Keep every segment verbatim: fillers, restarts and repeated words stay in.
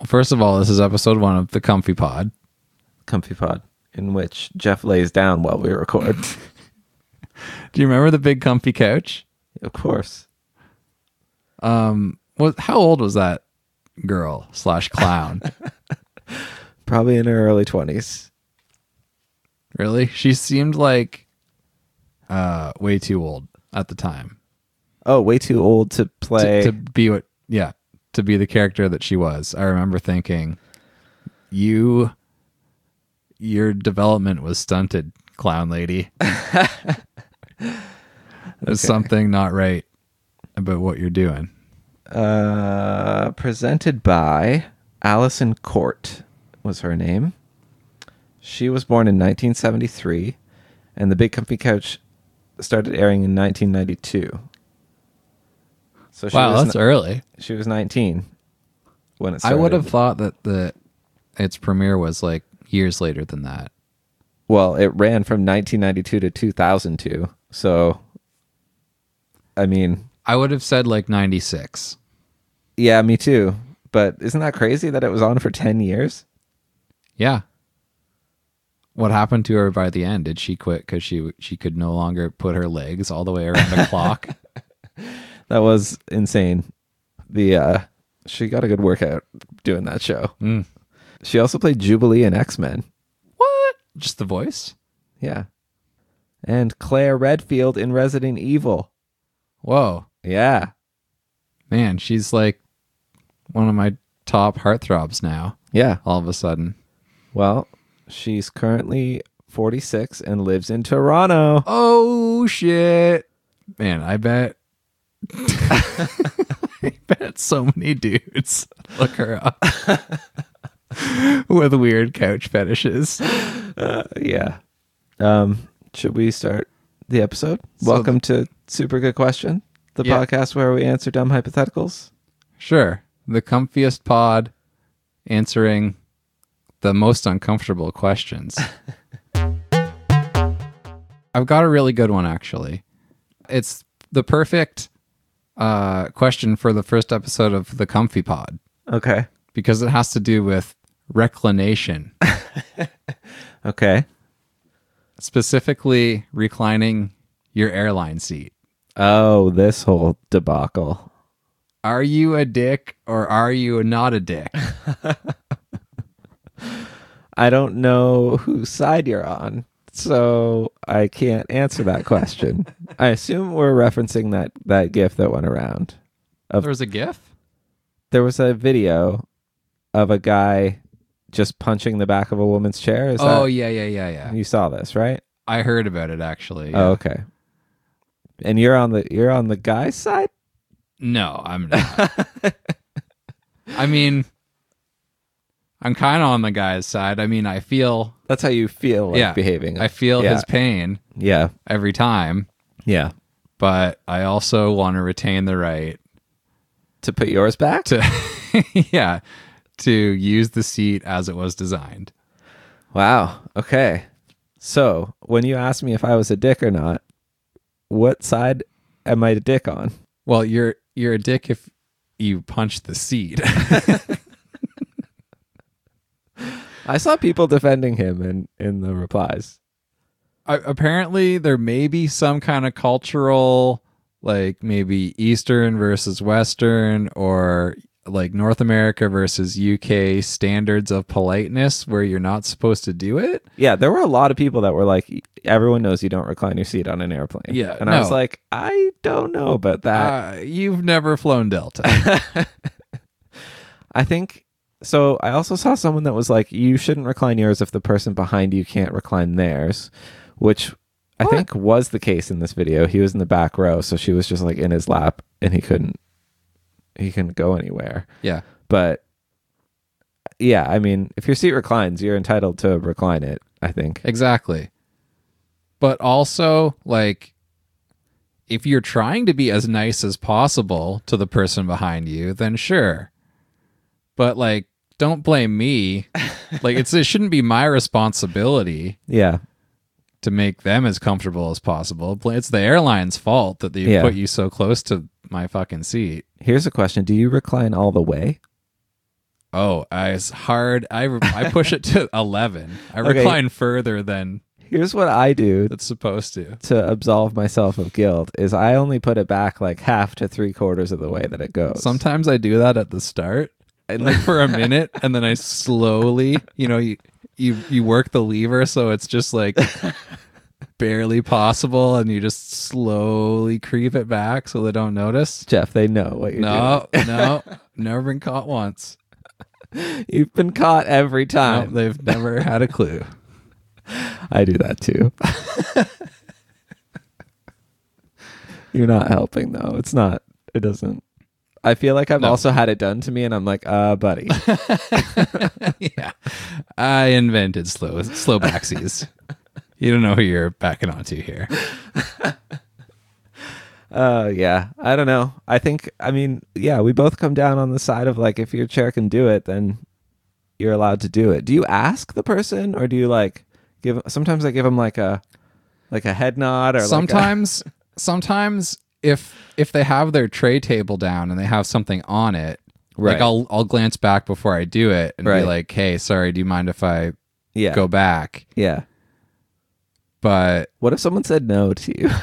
first of all, this is episode one of the Comfy Pod. Comfy Pod, in which Jeff lays down while we record. Do you remember the big comfy couch? Of course. Um, what? How old was that girl slash clown? Probably in her early twenties. Really? She seemed like uh, way too old at the time. Oh, way too old to play. To, to be what, yeah, to be the character that she was. I remember thinking, you, your development was stunted, clown lady. There's Okay. something not right about what you're doing. Uh, presented by Allison Court was her name. She was born in nineteen seventy-three, and The Big Comfy Couch started airing in nineteen ninety-two. So she Wow, was that's ni- early. She was nineteen when it I started. would have thought that the its premiere was like years later than that. Well, it ran from nineteen ninety-two to two thousand two. So, I mean, I would have said like ninety-six. yeah, me too. But isn't that crazy that it was on for ten years? Yeah. What happened to her by the end? Did she quit because she she could no longer put her legs all the way around a clock? That was insane. The uh, she got a good workout doing that show. Mm. She also played Jubilee in X-Men. What? Just the voice? Yeah. And Claire Redfield in Resident Evil. Whoa. Yeah. Man, she's like one of my top heartthrobs now, Yeah. all of a sudden. Well, she's currently forty-six and lives in Toronto. Oh, shit. Man, I bet... I bet so many dudes look her up with weird couch fetishes. Uh, yeah. Um, should we start the episode? So Welcome to Super Good Question, the Yeah. podcast where we answer dumb hypotheticals. Sure. The comfiest pod answering the most uncomfortable questions. I've got a really good one, actually. It's the perfect uh, question for the first episode of the Comfy Pod Okay. because it has to do with reclination, Okay. specifically reclining your airline seat. Oh, this whole debacle. Are you a dick or are you not a dick? I don't know whose side you're on, so I can't answer that question. I assume we're referencing that, that GIF that went around. Of, There was a GIF? there was a video of a guy just punching the back of a woman's chair. Is Oh, that, yeah, yeah, yeah, yeah. you saw this, right? I heard about it, actually. Oh, yeah. okay. And you're on the you're on the guy's side? No, I'm not. I mean, I'm kind of on the guy's side. I mean, I feel, That's how you feel like yeah, behaving. I feel Yeah. his pain yeah. every time, Yeah. but I also want to retain the right To put yours back? to, yeah, to use the seat as it was designed. Wow. Okay. So, when you asked me if I was a dick or not, what side am I a dick on? Well, you're you're a dick if you punch the seat. I saw people defending him in, in the replies. Uh, apparently there may be some kind of cultural, like maybe Eastern versus Western, or like North America versus U K standards of politeness where you're not supposed to do it. Yeah, there were a lot of people that were like, everyone knows you don't recline your seat on an airplane. Yeah, And I was no. like, I don't know about that. Uh, you've never flown Delta. I think so. I also saw someone that was like, you shouldn't recline yours if the person behind you can't recline theirs, which I What? think was the case in this video. He was in the back row, so she was just like in his lap and he couldn't he couldn't go anywhere. Yeah. But yeah, I mean, if your seat reclines, you're entitled to recline it, I think. Exactly. But also, like, if you're trying to be as nice as possible to the person behind you, then sure. But, like, don't blame me. Like, it's it shouldn't be my responsibility Yeah. to make them as comfortable as possible. It's the airline's fault that they Yeah. put you so close to my fucking seat. Here's a question. Do you recline all the way? Oh, as hard. I I push it to eleven. I Okay. recline further than Here's what I do it's supposed to. to absolve myself of guilt: is I only put it back like half to three quarters of the way that it goes. Sometimes I do that at the start, and like for a minute, and then I slowly, you know, you you you work the lever so it's just like barely possible, and you just slowly creep it back so they don't notice. Jeff, they know what you're No, no, never been caught once. doing. You've been caught every No, time. they've never had a clue. I do that too. You're not helping though. It's not. It doesn't. I feel like I've No. also had it done to me, and I'm like, uh, buddy. Yeah, I invented slow slow backsies. You don't know who you're backing onto here. Uh, yeah. I don't know. I think. I mean, yeah. We both come down on the side of like, if your chair can do it, then you're allowed to do it. Do you ask the person, or do you like give? Sometimes I give them like a like a head nod, or Sometimes, sometimes if if they have their tray table down and they have something on it, Right. like I'll I'll glance back before I do it and Right. be like, "Hey, sorry, do you mind if I like a, yeah, go back?" yeah. But What if someone said no to you?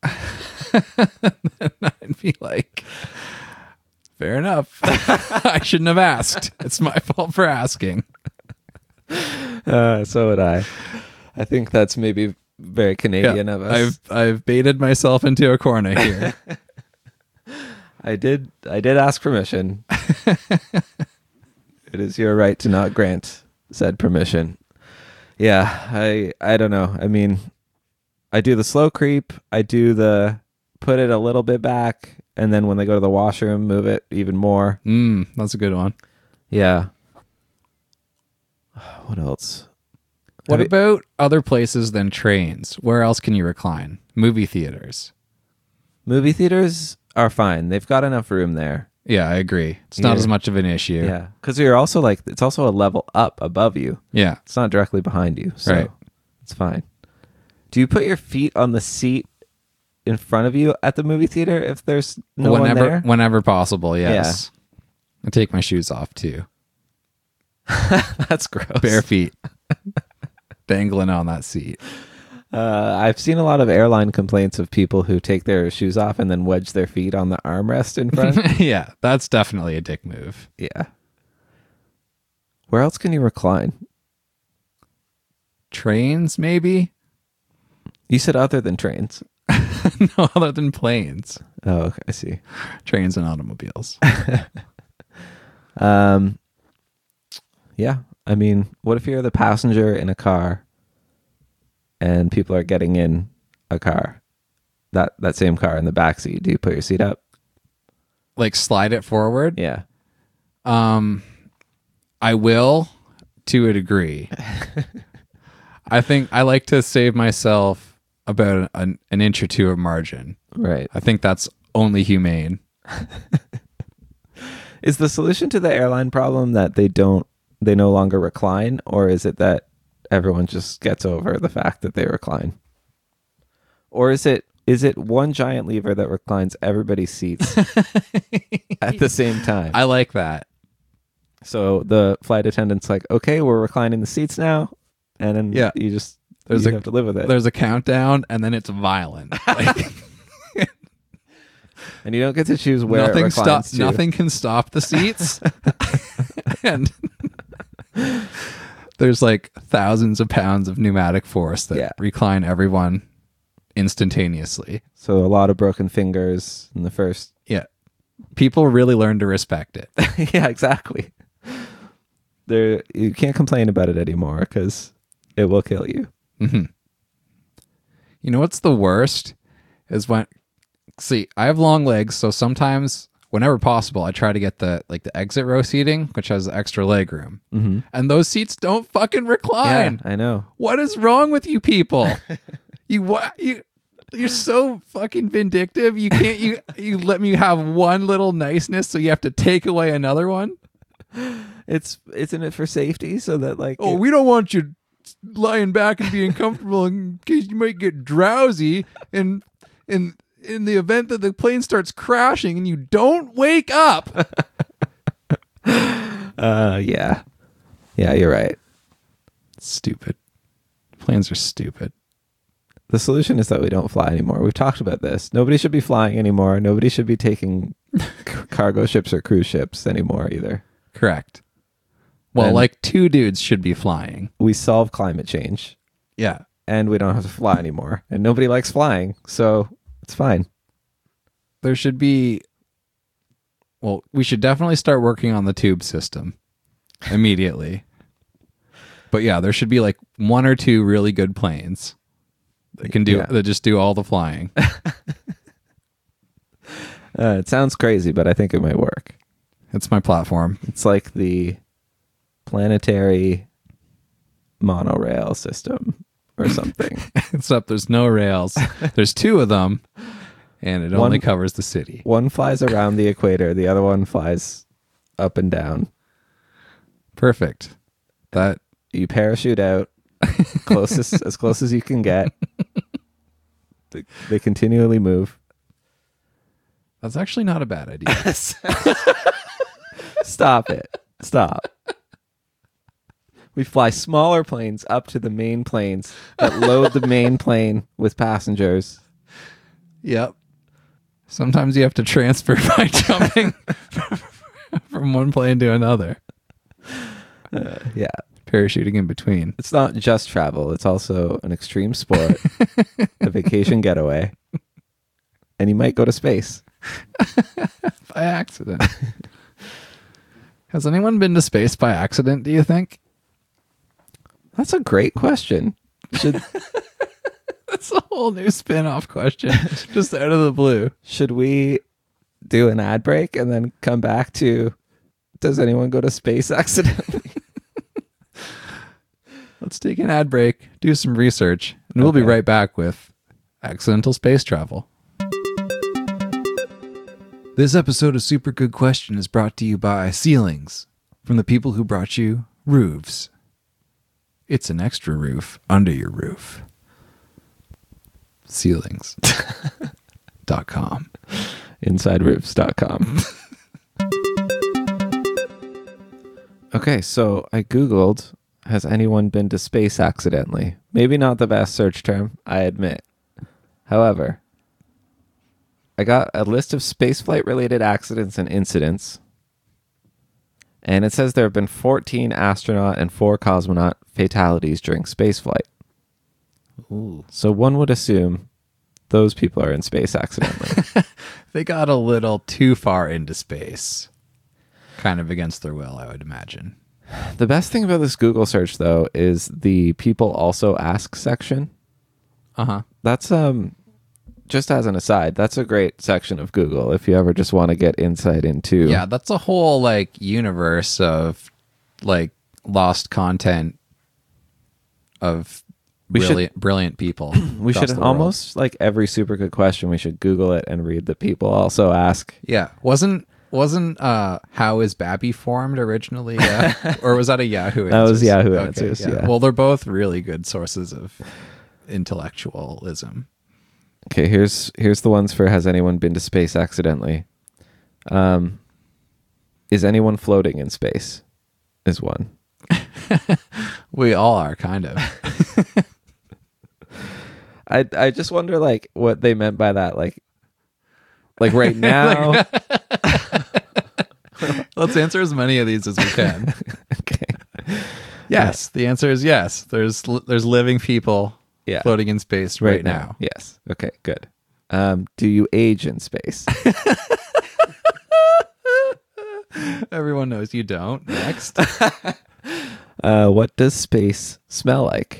I'd be like, "Fair enough. I shouldn't have asked. It's my fault for asking." Uh, so would I. I think that's maybe very Canadian Yeah, of us. I've I've baited myself into a corner here. I did. I did ask permission. It is your right to not grant said permission. Yeah, I. I don't know. I mean, I do the slow creep. I do the put it a little bit back, and then when they go to the washroom, move it even more. Mm, that's a good one. Yeah. What else? What Have you- about other places than trains? Where else can you recline? Movie theaters. Movie theaters are fine. They've got enough room there. Yeah, I agree. It's not Yeah. as much of an issue. Yeah, because you're also like, it's also a level up above you. Yeah. It's not directly behind you, so Right. it's fine. Do you put your feet on the seat in front of you at the movie theater if there's no whenever one there? whenever possible, yes. I take my shoes off too. That's gross. Bare feet. Dangling on that seat. Uh, I've seen a lot of airline complaints of people who take their shoes off and then wedge their feet on the armrest in front. Yeah, that's definitely a dick move. Yeah. Where else can you recline? Trains, maybe? You said other than trains. No, other than planes. Oh, okay, I see. Trains and automobiles. Um, yeah, I mean, what if you're the passenger in a car and people are getting in a car, that that same car in the back seat? Do you put your seat up? Like slide it forward? Yeah. Um, I will to a degree. I think I like to save myself about an, an inch or two of margin. Right. I think that's only humane. Is the solution to the airline problem that they don't, they no longer recline, or is it that everyone just gets over the fact that they recline? Or is it is it one giant lever that reclines everybody's seats at the same time? I like that. So the flight attendant's like, okay, we're reclining the seats now. And then Yeah. you just There's you a- have to live with it. There's a countdown, and then it's violent. Like, And you don't get to choose where nothing it stop. reclines to. Nothing can stop the seats. And there's like thousands of pounds of pneumatic force that Yeah. recline everyone instantaneously. So a lot of broken fingers in the first. Yeah, people really learn to respect it. Yeah, exactly. There, you can't complain about it anymore because it will kill you. hmm You know what's the worst is when, see, I have long legs, so sometimes, whenever possible, I try to get the like the exit row seating, which has extra leg room, Mm-hmm. and those seats don't fucking recline. Yeah, I know. What is wrong with you people? you what you you're so fucking vindictive. You can't you you let me have one little niceness, so you have to take away another one. It's isn't it for safety so that like Oh, it- we don't want you lying back and being comfortable in case you might get drowsy and in in the event that the plane starts crashing and you don't wake up. Uh, yeah. Yeah, you're right. Stupid. Planes are stupid. The solution is that we don't fly anymore. We've talked about this. Nobody should be flying anymore. Nobody should be taking c- cargo ships or cruise ships anymore either. Correct. Well, And- like two dudes should be flying. We solve climate change Yeah. and we don't have to fly anymore. And nobody likes flying, so it's fine. There should be. Well, we should definitely start working on the tube system immediately. But yeah, there should be like one or two really good planes that can do Yeah. that just do all the flying. Uh, it sounds crazy, but I think it might work. It's my platform. It's like the planetary monorail system or something. Except there's no rails. There's two of them, and it One- only covers the city. One flies around the equator, the other one flies up and down. Perfect. That You parachute out closest as close as you can get. They, they continually move. that's actually not a bad idea. Stop it. Stop. We fly smaller planes up to the main planes that load the main plane with passengers. Yep. Sometimes you have to transfer by jumping from one plane to another. Uh, yeah. Parachuting in between. It's not just travel. It's also an extreme sport, a vacation getaway. And you might go to space. By accident. Has anyone been to space by accident, do you think? That's a great question. Should That's a whole new spin-off question. Just out of the blue. should we do an ad break and then come back to, does anyone go to space accidentally? Let's take an ad break, do some research, and we'll be Okay. right back with accidental space travel. This episode of Super Good Question is brought to you by Ceilings, from the people who brought you roofs. It's an extra roof under your roof. Ceilings dot com. inside roofs dot com. Okay, so I Googled, has anyone been to space accidentally? Maybe not the best search term, I admit. However, I got a list of spaceflight related accidents and incidents. And it says there have been fourteen astronaut and four cosmonaut fatalities during spaceflight. Ooh. So one would assume those people are in space accidentally. They got a little too far into space. Kind of against their will, I would imagine. The best thing about this Google search, though, is the people also ask section. Uh-huh. That's, um, just as an aside, that's a great section of Google if you ever just want to get insight into. Yeah, that's a whole like universe of like lost content of We should- brilliant brilliant people. We across should the world. almost, like every super good question, we should Google it and read the people also ask. Yeah. Wasn't wasn't uh How is Babby formed originally? Yeah. Or was that a Yahoo That was Answers? Yahoo Okay, Answers, yeah. Well, they're both really good sources of intellectualism. Okay, here's here's the ones for has anyone been to space accidentally? Um, is anyone floating in space? Is one. We all are kind of. I I just wonder like what they meant by that. Like, like right now. Let's answer as many of these as we can. Okay. Yes, the answer is yes. There's there's living people Yeah. floating in space right, now. Yes. Okay. Good. Um, do you age in space? Everyone knows you don't. Next. uh, what does space smell like?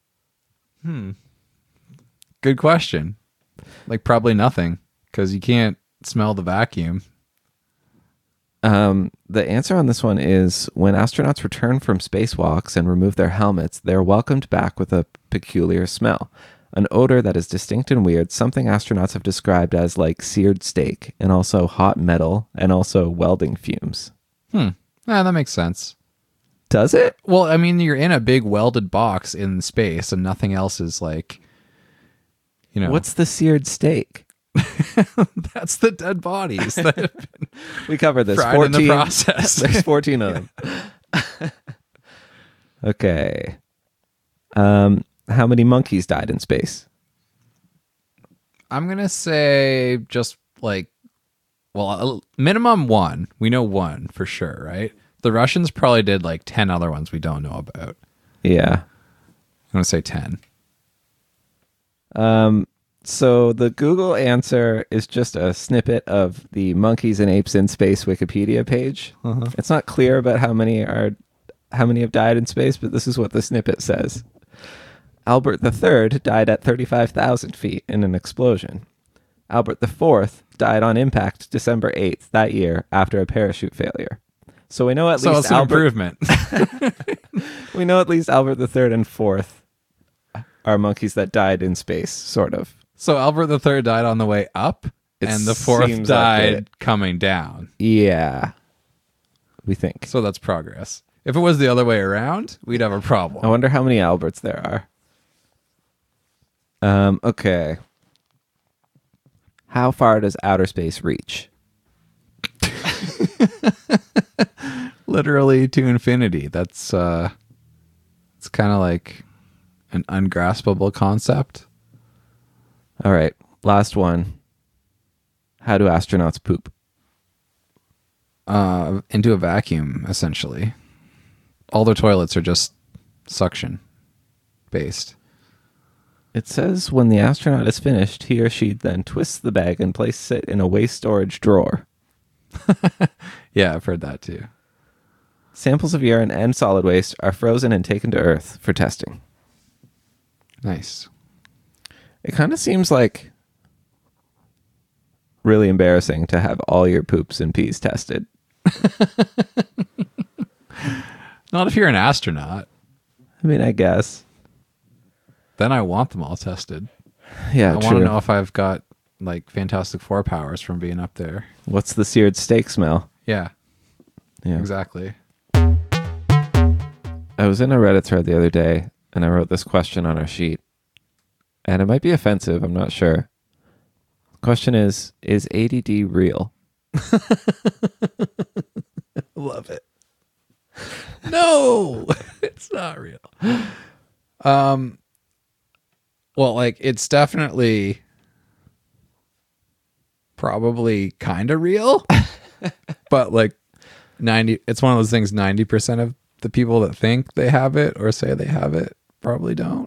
Good question. Like probably nothing because you can't smell the vacuum. Um, the answer on this one is when astronauts return from spacewalks and remove their helmets, they're welcomed back with a peculiar smell, an odor that is distinct and weird, something astronauts have described as like seared steak and also hot metal and also welding fumes. Hmm. Yeah, that makes sense. Does it? Well, I mean, you're in a big welded box in space and nothing else is like, you know, What's the seared steak? That's the dead bodies that have been We covered this. fried fourteen in the process. There's fourteen of them. Okay. Um, how many monkeys died in space? I'm gonna say just like, well, a- minimum one. We know one for sure, right? The Russians probably did like ten other ones we don't know about. Yeah. I'm gonna say ten. Um, so the Google answer is just a snippet of the Monkeys and Apes in Space Wikipedia page. Uh-huh. It's not clear about how many are how many have died in space, but this is what the snippet says. Albert the Third died at thirty-five thousand feet in an explosion. Albert the Fourth died on impact December eighth that year after a parachute failure. So we know at So least it's an Albert improvement. we know at least Albert the Third and Fourth are monkeys that died in space, sort of. So Albert the Third died on the way up, It and the fourth seems like died it. coming down. Yeah. We think. So that's progress. If it was the other way around, we'd have a problem. I wonder how many Alberts there are. Um, okay. How far does outer space reach? Literally to infinity. That's uh it's kind of like an ungraspable concept. All right. Last one. How do astronauts poop? Uh into a vacuum, essentially. All their toilets are just suction based. It says when the astronaut is finished, he or she then twists the bag and places it in a waste storage drawer. Yeah, I've heard that too. Samples of urine and solid waste are frozen and taken to Earth for testing. Nice. It kind of seems like really embarrassing to have all your poops and pees tested. Not if you're an astronaut. I mean, I guess. Then I want them all tested. Yeah, I want true. to know if I've got like Fantastic Four powers from being up there. What's the seared steak smell? Yeah, Yeah. exactly. I was in a Reddit thread the other day, and I wrote this question on our sheet. And it might be offensive, I'm not sure. The question is, is A D D real? Love it. No, it's not real. Um, well, like it's definitely probably kind of real, but like ninety, it's one of those things. Ninety percent of the people that think they have it or say they have it probably don't.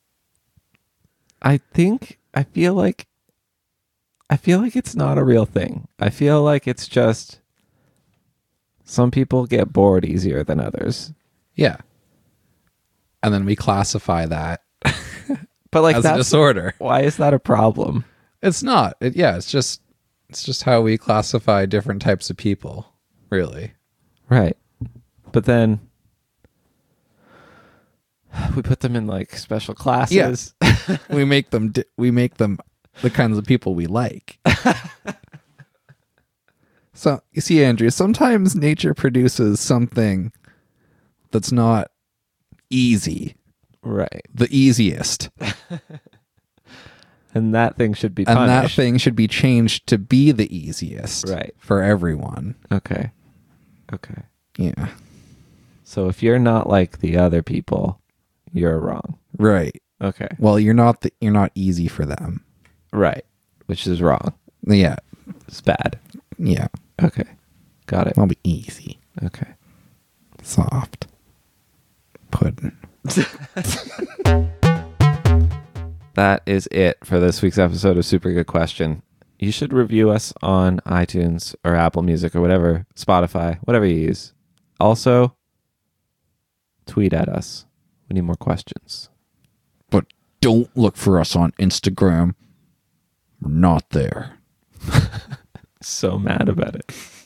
I think, I feel like, I feel like it's not a real thing. I feel like it's just some people get bored easier than others. Yeah, and then we classify that But like as a that's disorder. why is that a problem? It's not. It, yeah, it's just it's just how we classify different types of people, really. Right. But then we put them in like special classes. we make them di- we make them the kinds of people we like. So, you see, Andrew, sometimes nature produces something that's not easy, Right. the easiest. And that thing should be And punished. that thing should be changed to be the easiest Right. for everyone. Okay. Okay. Yeah. So if you're not like the other people, you're wrong. Right. Okay. Well, you're not the, you're not easy for them. Right. Which is wrong. Yeah. It's bad. Yeah. Okay. Got it. It'll be easy. Okay. Soft. Pudding. That is it for this week's episode of Super Good Question. You should review us on iTunes or Apple Music or whatever, Spotify, whatever you use. Also, tweet at us. We need more questions. But don't look for us on Instagram. We're not there. So mad about it.